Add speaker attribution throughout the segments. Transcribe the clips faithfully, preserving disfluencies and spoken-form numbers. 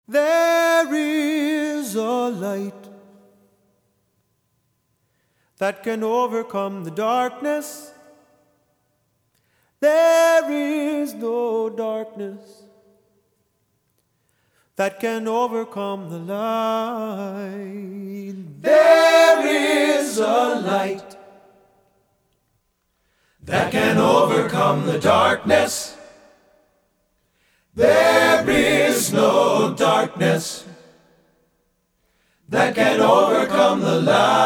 Speaker 1: There is a light that can overcome the darkness. There is no darkness that can overcome the light. There is a light that can overcome the darkness. There is no darkness that can overcome the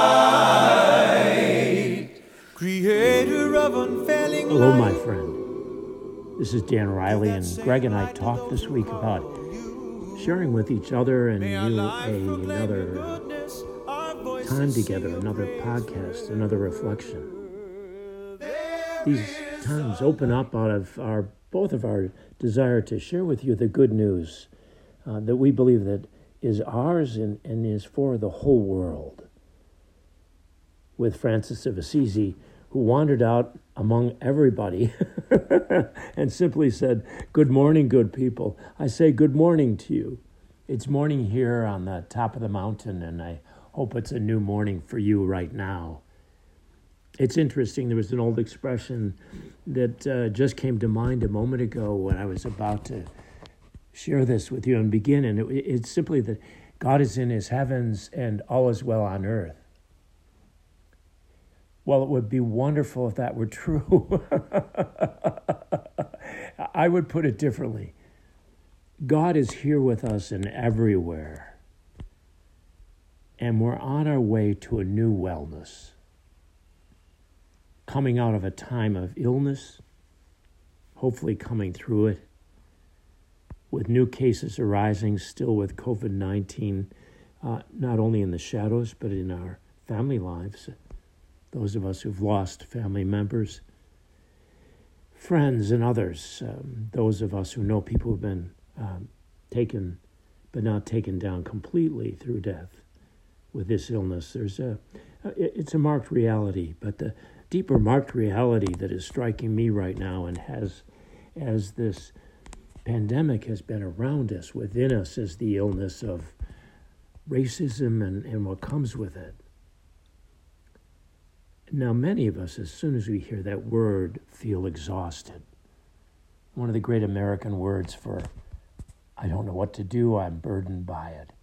Speaker 1: light. Creator of unfailing light.
Speaker 2: Hello, my friend. This is Dan Riley, and Greg and I talked this week about sharing with each other and you a, another time together, another podcast, another reflection. These times open up out of our both of our desire to share with you the good news uh, that we believe that is ours and, and is for the whole world. With Francis of Assisi, who wandered out among everybody and simply said, "Good morning, good people. I say good morning to you." It's morning here on the top of the mountain, and I hope it's a new morning for you right now. It's interesting, there was an old expression that uh, just came to mind a moment ago when I was about to share this with you and begin, and it, it's simply that God is in his heavens and all is well on earth. Well, it would be wonderful if that were true. I would put it differently. God is here with us and everywhere, and we're on our way to a new wellness. Coming out of a time of illness, hopefully coming through it, with new cases arising still with covid nineteen, uh, not only in the shadows, but in our family lives, those of us who've lost family members, friends and others, um, those of us who know people who've been um, taken, but not taken down completely through death with this illness. There's a, it's a marked reality, but the deeper marked reality that is striking me right now and has, as this pandemic has been around us, within us, is the illness of racism and, and what comes with it. Now, many of us, as soon as we hear that word, feel exhausted. One of the great American words for, I don't know what to do, I'm burdened by it.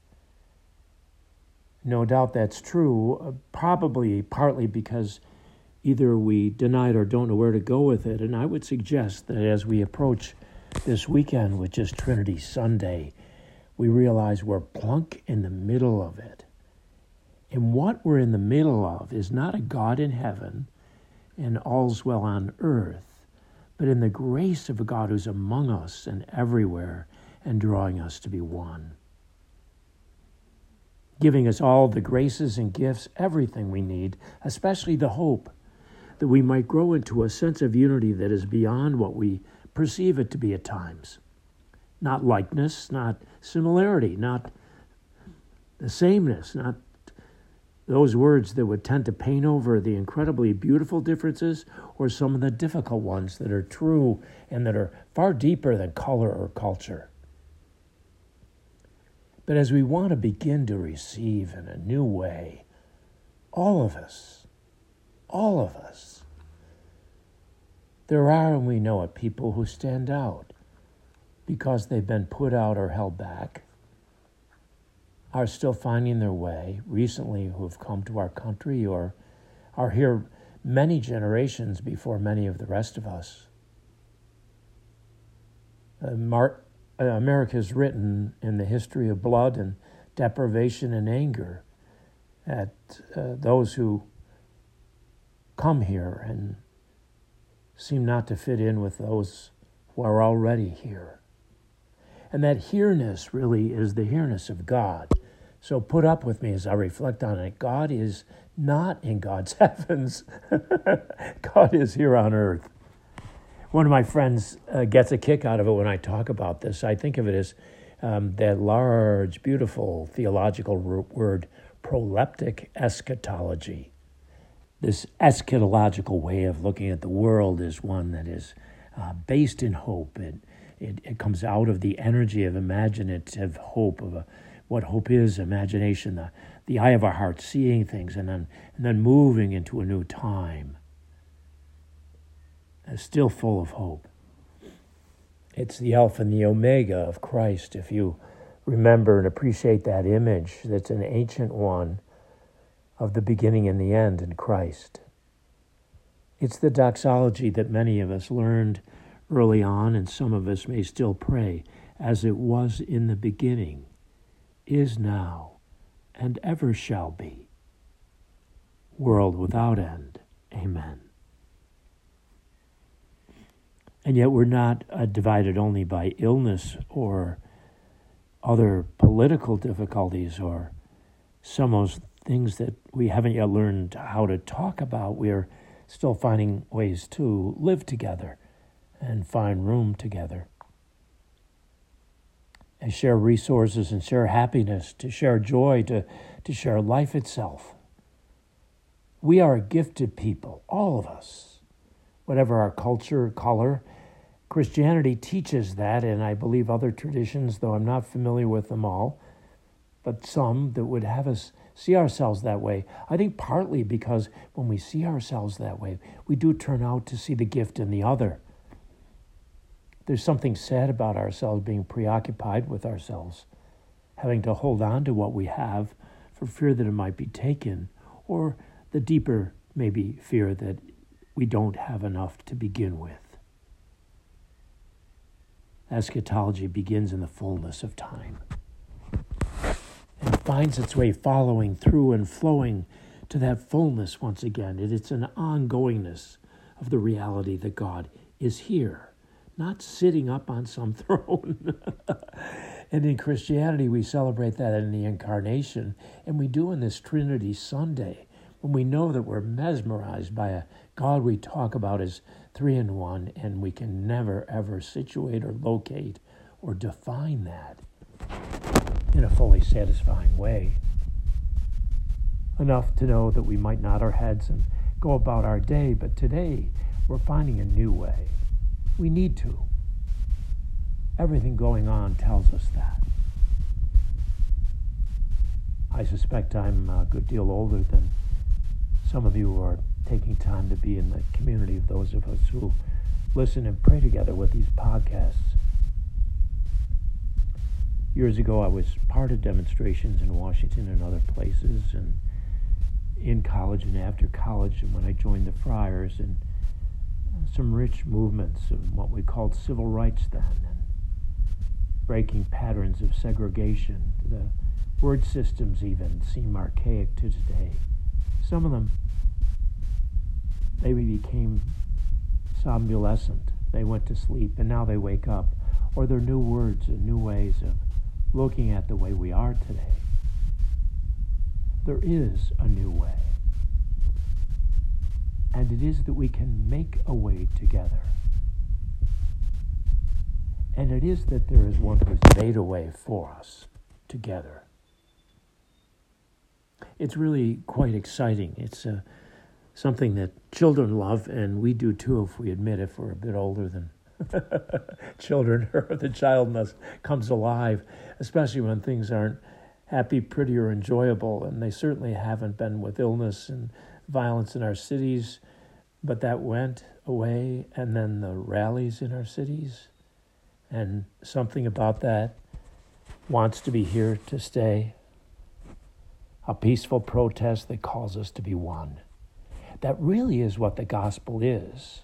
Speaker 2: No doubt that's true, uh, probably partly because either we deny it or don't know where to go with it. And I would suggest that as we approach this weekend, which is Trinity Sunday, we realize we're plunk in the middle of it. And what we're in the middle of is not a God in heaven and all's well on earth, but in the grace of a God who's among us and everywhere and drawing us to be one. Giving us all the graces and gifts, everything we need, especially the hope that we might grow into a sense of unity that is beyond what we perceive it to be at times. Not likeness, not similarity, not the sameness, not those words that would tend to paint over the incredibly beautiful differences or some of the difficult ones that are true and that are far deeper than color or culture. But as we want to begin to receive in a new way, all of us, all of us, there are, and we know it, people who stand out because they've been put out or held back, are still finding their way, recently who have come to our country or are here many generations before many of the rest of us. Uh, Mar- uh, America is written in the history of blood and deprivation and anger at uh, those who come here and seem not to fit in with those who are already here. And that here-ness really is the here-ness of God. So put up with me as I reflect on it. God is not in God's heavens. God is here on earth. One of my friends uh, gets a kick out of it when I talk about this. I think of it as um, that large, beautiful theological word, proleptic eschatology. This eschatological way of looking at the world is one that is uh, based in hope. It It, it comes out of the energy of imaginative hope, of a, what hope is, imagination, the, the eye of our heart, seeing things, and then and then moving into a new time. It's still full of hope. It's the Alpha and the Omega of Christ, if you remember and appreciate that image. That's an ancient one of the beginning and the end in Christ. It's the doxology that many of us learned early on, and some of us may still pray, as it was in the beginning, is now, and ever shall be, world without end. Amen. And yet we're not uh, divided only by illness or other political difficulties or some of those things that we haven't yet learned how to talk about. We're still finding ways to live together and find room together and share resources and share happiness, to share joy, to, to share life itself. We are a gifted people, all of us, whatever our culture, color. Christianity teaches that, and I believe other traditions, though I'm not familiar with them all, but some that would have us see ourselves that way. I think partly because when we see ourselves that way, we do turn out to see the gift in the other. There's something sad about ourselves being preoccupied with ourselves, having to hold on to what we have for fear that it might be taken, or the deeper, maybe, fear that we don't have enough to begin with. Eschatology begins in the fullness of time and finds its way following through and flowing to that fullness once again. It, it's an ongoingness of the reality that God is here, not sitting up on some throne. And in Christianity, we celebrate that in the Incarnation, and we do in this Trinity Sunday, when we know that we're mesmerized by a God we talk about as three in one, and we can never, ever situate or locate or define that in a fully satisfying way. Enough to know that we might nod our heads and go about our day, but today we're finding a new way. We need to. Everything going on tells us that. I suspect I'm a good deal older than some of you who are taking time to be in the community of those of us who listen and pray together with these podcasts. Years ago, I was part of demonstrations in Washington and other places, and in college and after college, and when I joined the Friars, and some rich movements of what we called civil rights then, and breaking patterns of segregation. The word systems even seem archaic to today. Some of them, they became somnolescent. They went to sleep, and now they wake up. Or they're new words and new ways of looking at the way we are today. There is a new way. And it is that we can make a way together. And it is that there is one who's made a way for us together. It's really quite exciting. It's uh, something that children love, and we do too if we admit if we're a bit older than children, or the child in us comes alive, especially when things aren't happy, pretty, or enjoyable, and they certainly haven't been with illness and violence in our cities, but that went away, and then the rallies in our cities, and something about that wants to be here to stay. A peaceful protest that calls us to be one. That really is what the gospel is.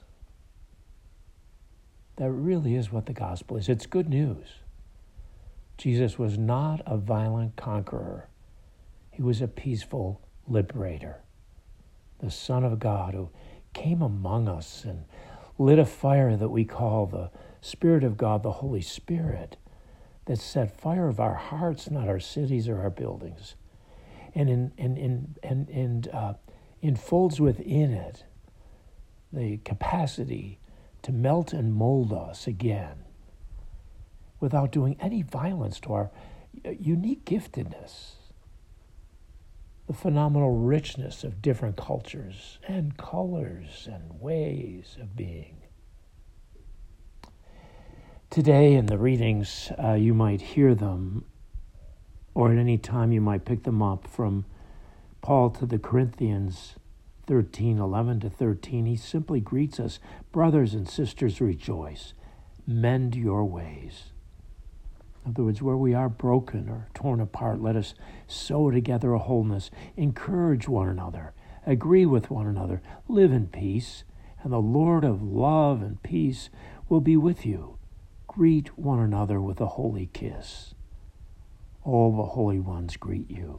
Speaker 2: That really is what the gospel is. It's good news. Jesus was not a violent conqueror. He was a peaceful liberator. The Son of God who came among us and lit a fire that we call the Spirit of God, the Holy Spirit, that set fire of our hearts, not our cities or our buildings. And in, in, in, and, and uh, enfolds within it the capacity to melt and mold us again without doing any violence to our unique giftedness, the phenomenal richness of different cultures and colors and ways of being. Today in the readings, uh, you might hear them, or at any time you might pick them up from Paul to the Corinthians thirteen, eleven to thirteen. He simply greets us, brothers and sisters, rejoice, mend your ways. In other words, where we are broken or torn apart, let us sew together a wholeness, encourage one another, agree with one another, live in peace, and the Lord of love and peace will be with you. Greet one another with a holy kiss. All the holy ones greet you.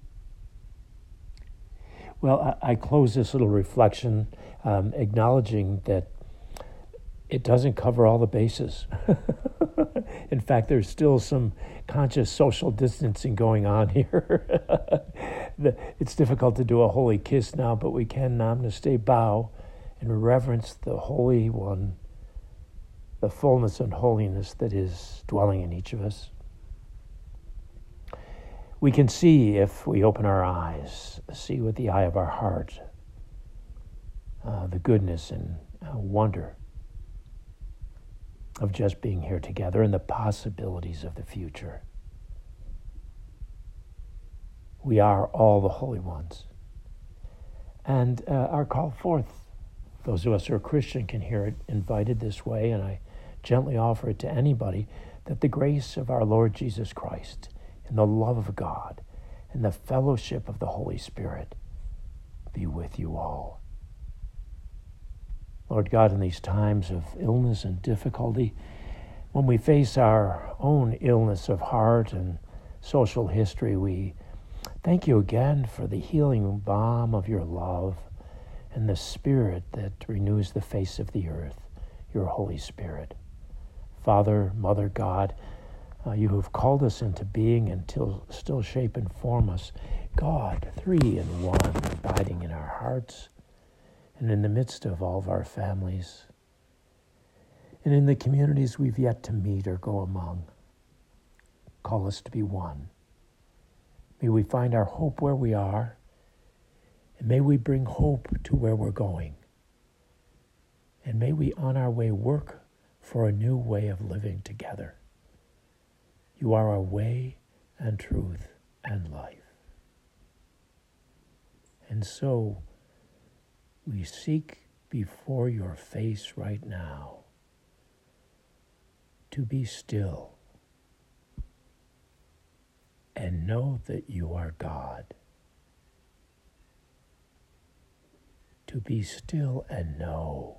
Speaker 2: Well, I, I close this little reflection um, acknowledging that it doesn't cover all the bases. In fact, there's still some conscious social distancing going on here. It's difficult to do a holy kiss now, but we can namaste bow and reverence the Holy One, the fullness and holiness that is dwelling in each of us. We can see, if we open our eyes, see with the eye of our heart, uh, the goodness and uh, wonder of just being here together and the possibilities of the future. We are all the holy ones. And uh, our call forth, those of us who are Christian can hear it invited this way, and I gently offer it to anybody, that the grace of our Lord Jesus Christ and the love of God and the fellowship of the Holy Spirit be with you all. Lord God, in these times of illness and difficulty, when we face our own illness of heart and social history, we thank you again for the healing balm of your love and the Spirit that renews the face of the earth, your Holy Spirit. Father, Mother, God, uh, you have called us into being and till, still shape and form us. God, three in one, abiding in our hearts and in the midst of all of our families and in the communities we've yet to meet or go among. Call us to be one. May we find our hope where we are, and may we bring hope to where we're going. And may we on our way work for a new way of living together. You are our way and truth and life. And so we seek before your face right now to be still and know that you are God. To be still and know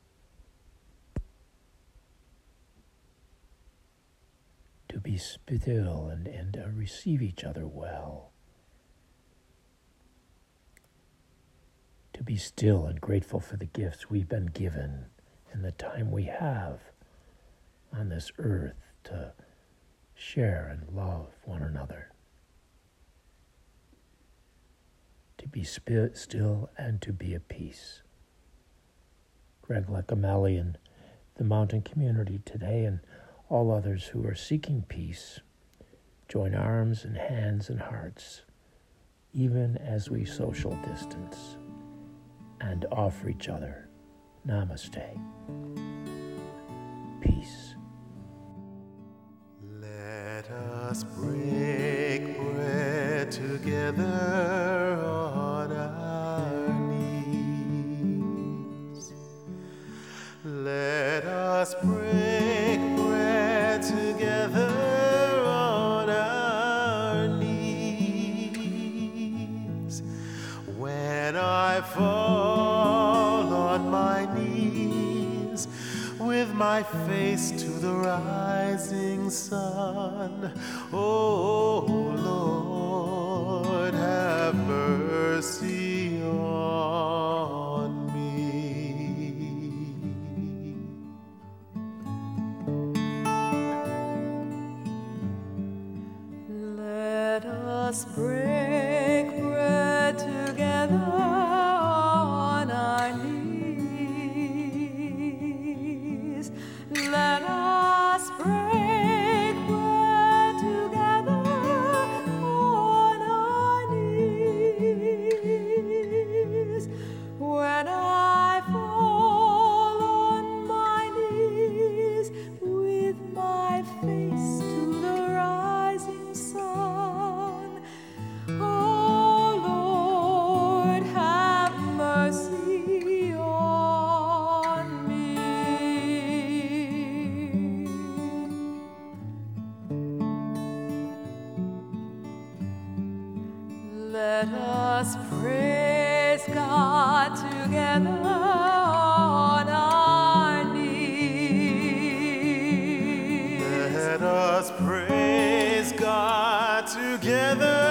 Speaker 2: to be still and, and uh, receive each other well. To be still and grateful for the gifts we've been given and the time we have on this earth to share and love one another. To be sp- still and to be at peace. Greg Leckameli and the Mountain Community today and all others who are seeking peace, join arms and hands and hearts, even as we social distance and offer each other namaste. Peace.
Speaker 1: Let us break bread together on our knees. Let us break bread together on our knees. When I fall on my knees with my face to the rising sun, oh Lord, have mercy on me.
Speaker 3: Let us break bread together on our knees. Let us break bread together on our knees. When I fall on my knees with Let us praise God together on our knees.
Speaker 1: Let us praise God together